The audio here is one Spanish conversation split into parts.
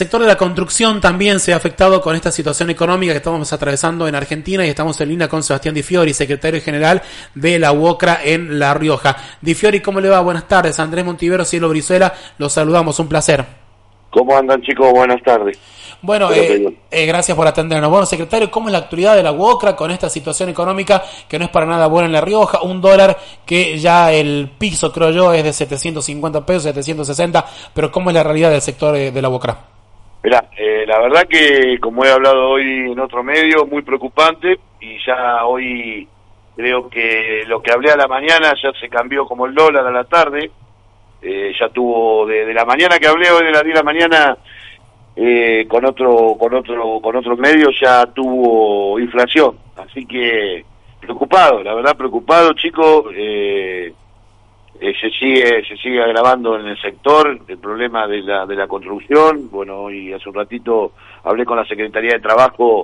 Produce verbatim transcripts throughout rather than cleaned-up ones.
El sector de la construcción también se ha afectado con esta situación económica que estamos atravesando en Argentina y estamos en línea con Sebastián Di Fiori, secretario general de la UOCRA en La Rioja. Di Fiori, ¿cómo le va? Buenas tardes. Andrés Montivero, Cielo Brizuela, los saludamos, un placer. ¿Cómo andan, chicos? Buenas tardes. Bueno, eh, eh, gracias por atendernos. Bueno, secretario, ¿cómo es la actualidad de la UOCRA con esta situación económica que no es para nada buena en La Rioja? Un dólar que ya el piso, creo yo, es de setecientos cincuenta pesos, setecientos sesenta, pero ¿cómo es la realidad del sector de, de la UOCRA? Mirá, eh, la verdad que, como he hablado hoy en otro medio, muy preocupante, y ya hoy creo que lo que hablé a la mañana ya se cambió como el dólar a la tarde. Eh, ya tuvo, de, de la mañana que hablé hoy, de las diez de la mañana, eh, con otro con otro con otros medios ya tuvo inflación, así que preocupado, la verdad preocupado, chicos. eh, eh, se sigue se sigue agravando en el sector el problema de la de la construcción. Bueno, hoy hace un ratito hablé con la Secretaría de Trabajo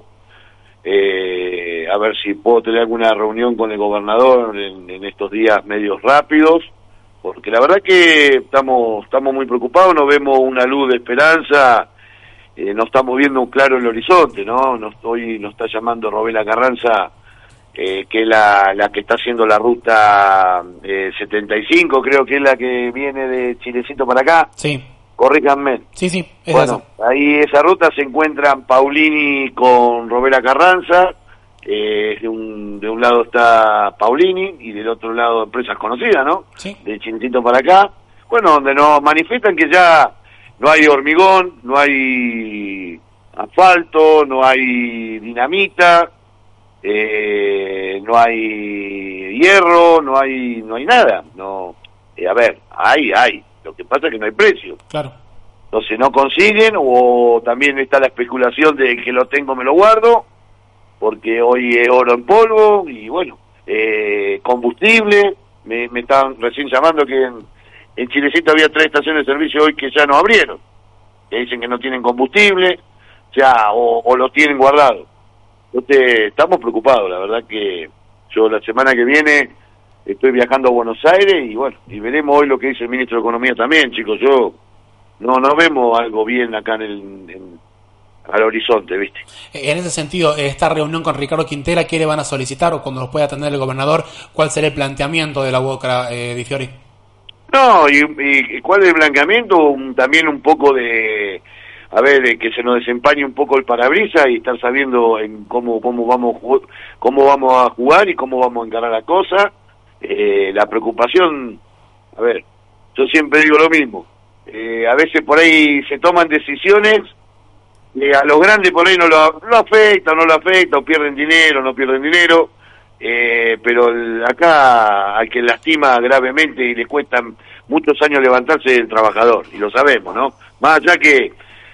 eh, a ver si puedo tener alguna reunión con el gobernador en, en estos días medios rápidos, porque la verdad que estamos estamos muy preocupados, no vemos una luz de esperanza. Eh, no estamos viendo un claro el horizonte, ¿no? Nos, hoy nos está llamando Robela Carranza, eh, que es la, la que está haciendo la ruta eh, setenta y cinco, creo que es la que viene de Chilecito para acá. Sí. Corríjanme. Sí, sí, es bueno, eso. Ahí esa ruta se encuentran Paulini con Robela Carranza. Eh, de un de un lado está Paulini y del otro lado empresas conocidas, ¿no? Sí. De Chilecito para acá. Bueno, donde nos manifiestan que ya no hay hormigón, no hay asfalto, no hay dinamita, eh, no hay hierro, no hay no hay nada. No, eh, a ver, hay, hay. Lo que pasa es que no hay precio. Claro. Entonces no consiguen, o también está la especulación de que lo tengo me lo guardo, porque hoy es oro en polvo, y bueno, eh, combustible. Me, me estaban recién llamando que en En Chilecito había tres estaciones de servicio hoy que ya no abrieron, que dicen que no tienen combustible, ya o, o lo tienen guardado. Entonces estamos preocupados, la verdad que yo la semana que viene estoy viajando a Buenos Aires y bueno, y veremos hoy lo que dice el ministro de Economía también, chicos. Yo no no vemos algo bien acá en el en, al horizonte, ¿viste? En ese sentido, esta reunión con Ricardo Quintela, ¿qué le van a solicitar o cuando los pueda atender el gobernador? ¿Cuál será el planteamiento de la UOCRA, eh, Di Fiori? No, y, y cuál es el blanqueamiento, un, también un poco de, a ver, de que se nos desempañe un poco el parabrisas y estar sabiendo en cómo cómo vamos cómo vamos a jugar y cómo vamos a encarar la cosa. Eh, la preocupación, a ver, yo siempre digo lo mismo, eh, a veces por ahí se toman decisiones, eh, a los grandes por ahí no lo, lo afecta, no lo afecta, o pierden dinero, no pierden dinero. Eh, pero el, acá al que lastima gravemente y le cuestan muchos años levantarse el trabajador, y lo sabemos, ¿no? Más allá que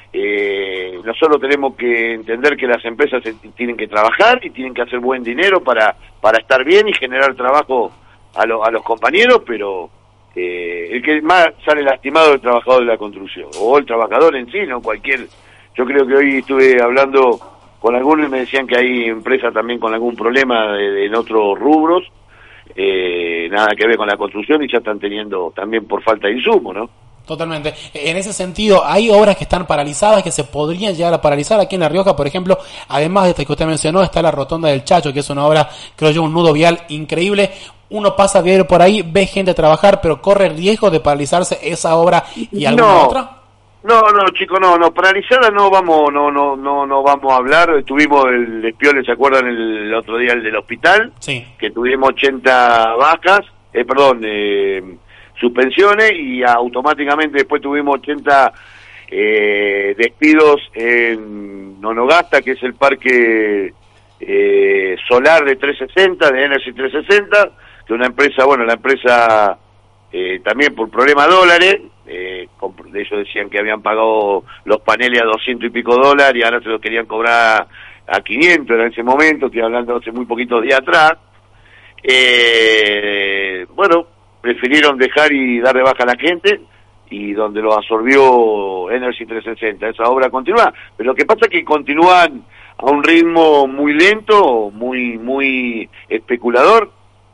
eh, nosotros tenemos que entender que las empresas tienen que trabajar y tienen que hacer buen dinero para para estar bien y generar trabajo a, lo, a los compañeros, pero eh, el que más sale lastimado es el trabajador de la construcción, o el trabajador en sí, no cualquier. Yo creo que hoy estuve hablando con algunos y me decían que hay empresas también con algún problema de, de, en otros rubros, eh, nada que ver con la construcción, y ya están teniendo también por falta de insumos, ¿no? Totalmente. En ese sentido, hay obras que están paralizadas, que se podrían llegar a paralizar aquí en La Rioja, por ejemplo, además de esta que usted mencionó, está la Rotonda del Chacho, que es una obra, creo yo, un nudo vial increíble. Uno pasa diario por ahí, ve gente trabajar, pero corre el riesgo de paralizarse esa obra y alguna no. otra. No, no, chicos, no, no, paralizada no vamos, no, no, no, no vamos a hablar. Tuvimos el despiole, ¿se acuerdan el otro día el del hospital? Sí. Que tuvimos ochenta bajas, eh, perdón, eh, suspensiones, y automáticamente después tuvimos ochenta eh, despidos en Nonogasta, que es el parque eh, solar de trescientos sesenta, de Energy trescientos sesenta, que una empresa, bueno, la empresa eh, también por problema de dólares. Eh, ellos decían que habían pagado los paneles a doscientos y pico dólares y ahora se los querían cobrar a quinientos en ese momento, estoy hablando hace muy poquitos días atrás. Eh, bueno, prefirieron dejar y dar de baja a la gente, y donde lo absorbió Energy trescientos sesenta, esa obra continúa, pero lo que pasa es que continúan a un ritmo muy lento, muy muy especulador,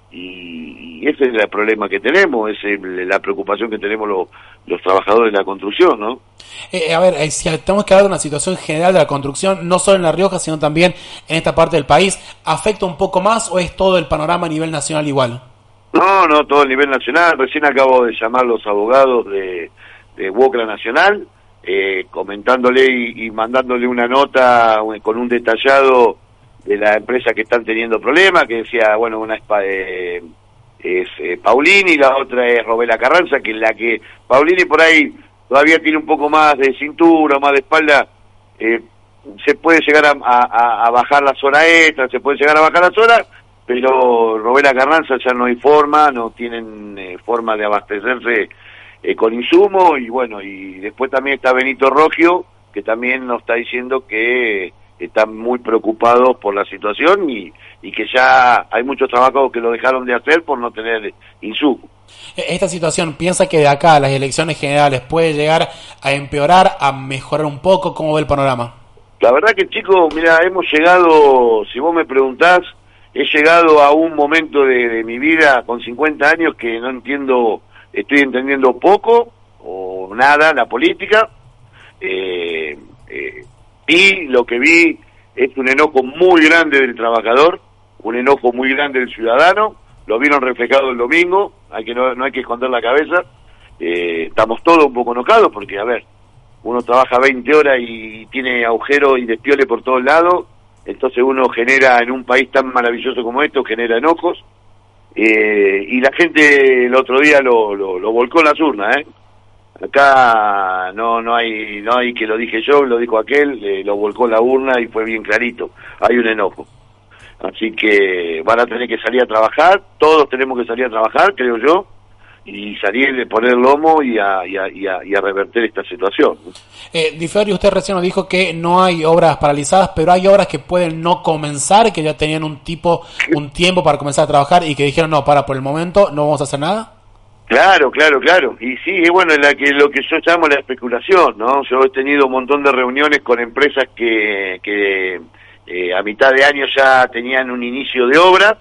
y, y ese es el problema que tenemos, es el, la preocupación que tenemos los, los trabajadores de la construcción, ¿no? Eh, a ver, eh, si tenemos que hablar de una situación general de la construcción, no solo en La Rioja, sino también en esta parte del país, ¿afecta un poco más o es todo el panorama a nivel nacional igual? No, no, todo a nivel nacional. Recién acabo de llamar los abogados de, de Wocra Nacional, eh, comentándole y, y mandándole una nota con un detallado de la empresa que están teniendo problemas, que decía, bueno, una es, eh, es eh, Paulini, la otra es Robela Carranza, que la que Paulini por ahí todavía tiene un poco más de cintura, más de espalda, eh, se puede llegar a, a, a bajar la zona extra, se puede llegar a bajar la zona, pero Robela Carranza ya no hay forma, no tienen eh, forma de abastecerse eh, con insumos, y bueno, y después también está Benito Rogio, que también nos está diciendo que están muy preocupados por la situación y, y que ya hay muchos trabajos que lo dejaron de hacer por no tener insumos. Esta situación, ¿piensa que de acá a las elecciones generales puede llegar a empeorar, a mejorar un poco? ¿Cómo ve el panorama? La verdad que, chicos, mira, hemos llegado, si vos me preguntás, he llegado a un momento de, de mi vida con cincuenta años que no entiendo, estoy entendiendo poco o nada la política. Eh, eh, y lo que vi es un enojo muy grande del trabajador, un enojo muy grande del ciudadano. Lo vieron reflejado el domingo, hay que no, no hay que esconder la cabeza. Eh, estamos todos un poco enojados porque, a ver, uno trabaja veinte horas y tiene agujeros y despiole por todos lados, entonces uno genera, en un país tan maravilloso como esto, genera enojos, eh, y la gente el otro día lo, lo, lo volcó en las urnas, ¿eh? Acá no no hay no hay que lo dije yo, lo dijo aquel, eh, lo volcó en la urna y fue bien clarito, hay un enojo. Así que van a tener que salir a trabajar, todos tenemos que salir a trabajar, creo yo, y salir de poner lomo y a, y a, y a, y a reverter esta situación. Eh, Di Fiori, usted recién nos dijo que no hay obras paralizadas, pero hay obras que pueden no comenzar, que ya tenían un tipo, un tiempo para comenzar a trabajar y que dijeron, no, para, por el momento no vamos a hacer nada. Claro, claro, claro. Y sí, es bueno, la que lo que yo llamo la especulación, ¿no? Yo he tenido un montón de reuniones con empresas que, que eh, a mitad de año ya tenían un inicio de obra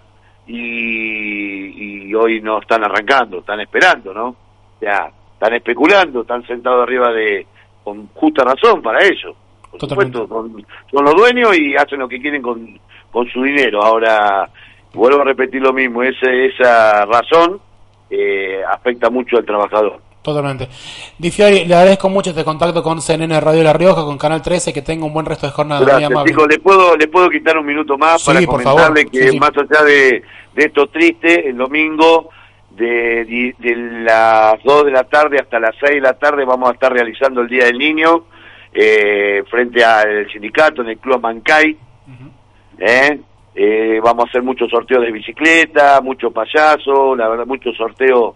y, y hoy no están arrancando, están esperando, ¿no? O sea, están especulando, están sentados arriba de, con justa razón para eso. Por Totalmente. supuesto, son, son los dueños y hacen lo que quieren con, con su dinero. Ahora, vuelvo a repetir lo mismo, ese, esa razón eh, afecta mucho al trabajador. Totalmente. Di Fiori, le agradezco mucho este contacto con C N N Radio La Rioja, con Canal trece, que tenga un buen resto de jornada. Gracias, chicos. ¿Le puedo, ¿Le puedo quitar un minuto más sí, para comentarle favor. que sí, sí. más allá de, de esto triste, el domingo de, de, de las dos de la tarde hasta las seis de la tarde vamos a estar realizando el Día del Niño eh, frente al sindicato en el Club Mancay. Uh-huh. ¿eh? Eh, vamos a hacer muchos sorteos de bicicleta, muchos payasos, la verdad, muchos sorteos,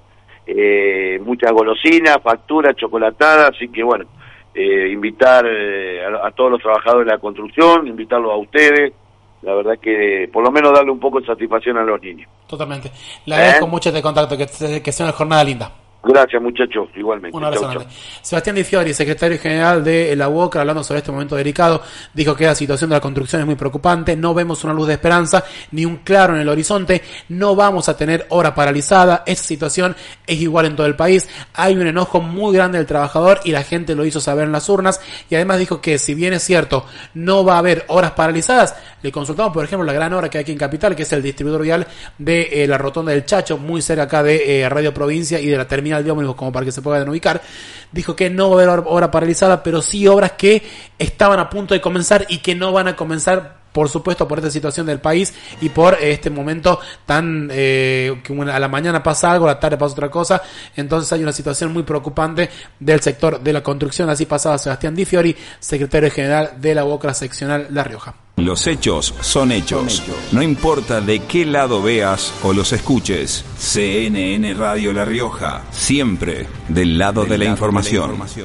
eh, muchas golosinas, facturas, chocolatadas, así que bueno, eh, invitar eh, a, a todos los trabajadores de la construcción, invitarlos a ustedes, la verdad que por lo menos darle un poco de satisfacción a los niños. Totalmente. Le agradezco ¿Eh? mucho este contacto, que, que sea una jornada linda. Gracias, muchachos, igualmente. Un abrazo grande. Sebastián Di Fiori, secretario general de la Wocra, hablando sobre este momento delicado, dijo que la situación de la construcción es muy preocupante, no vemos una luz de esperanza, ni un claro en el horizonte, no vamos a tener obra paralizada, esta situación es igual en todo el país, hay un enojo muy grande del trabajador y la gente lo hizo saber en las urnas, y además dijo que si bien es cierto, no va a haber obras paralizadas, le consultamos por ejemplo la gran obra que hay aquí en Capital, que es el distribuidor vial de eh, la Rotonda del Chacho, muy cerca acá de eh, Radio Provincia y de la terminal de ómnibus, como para que se puedan ubicar. Dijo que no va a haber obra paralizada, pero sí obras que estaban a punto de comenzar y que no van a comenzar, por supuesto, por esta situación del país y por este momento tan eh, que a la mañana pasa algo, a la tarde pasa otra cosa. Entonces hay una situación muy preocupante del sector de la construcción. Así pasaba Sebastián Di Fiori, secretario general de la Wocra seccional La Rioja. Los hechos son hechos. son hechos. No importa de qué lado veas o los escuches. C N N Radio La Rioja, siempre del lado, del de, la lado de la información.